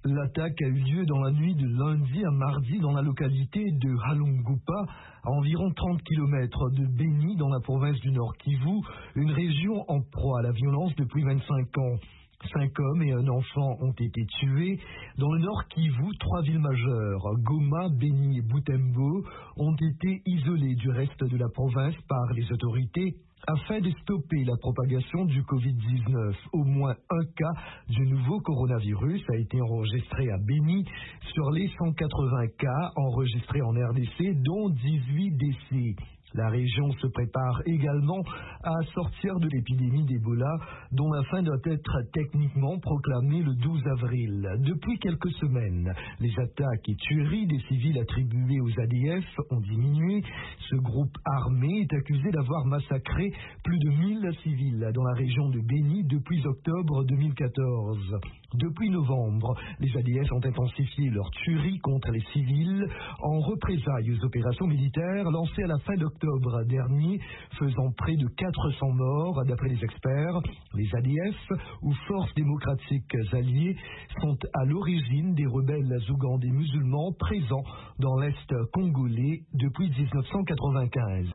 L'attaque a eu lieu dans la nuit de lundi à mardi dans la localité de Halungupa, à environ 30 km de Beni, dans la province du Nord Kivu, une région en proie à la violence depuis 25 ans. 5 hommes et un enfant ont été tués. Dans le Nord Kivu, 3 villes majeures, Goma, Beni et Butembo, ont été isolées du reste de la province par les autorités afin de stopper la propagation du Covid-19. Au moins un cas du nouveau coronavirus a été enregistré à Beni sur les 180 cas enregistrés en RDC, dont 18 décès. La région se prépare également à sortir de l'épidémie d'Ebola, dont la fin doit être techniquement proclamée le 12 avril. Depuis quelques semaines, les attaques et tueries des civils attribués aux ADF ont diminué. Ce groupe armé est accusé d'avoir massacré plus de 1000 civils dans la région de Beni depuis octobre 2014. Depuis novembre, les ADF ont intensifié leurs tueries contre les civils en représailles aux opérations militaires lancées à la fin d'octobre dernier, faisant près de 400 morts. D'après les experts, les ADF, ou Forces démocratiques alliées, sont à l'origine des rebelles ougandais musulmans présents dans l'Est congolais depuis 1995.